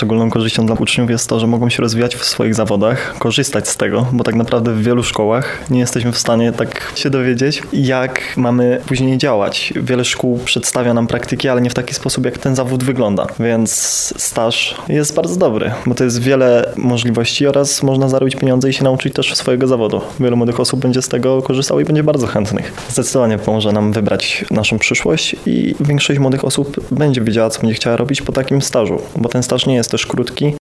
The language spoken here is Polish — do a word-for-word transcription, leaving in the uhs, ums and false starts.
szczególną korzyścią dla uczniów jest to, że mogą się rozwijać w swoich zawodach, korzystać z tego, bo tak naprawdę w wielu szkołach nie jesteśmy w stanie tak się dowiedzieć, jak mamy później działać. Wiele szkół przedstawia nam praktyki, ale nie w taki sposób, jak ten zawód wygląda, więc staż jest bardzo dobry, bo to jest wiele możliwości oraz można zarobić pieniądze i się nauczyć też swojego zawodu. Wielu młodych osób będzie z tego korzystało i będzie bardzo chętnych. Zdecydowanie pomoże nam wybrać naszą przyszłość i większość młodych osób będzie wiedziała, co będzie chciała robić po takim stażu, bo ten staż nie jest też krótki.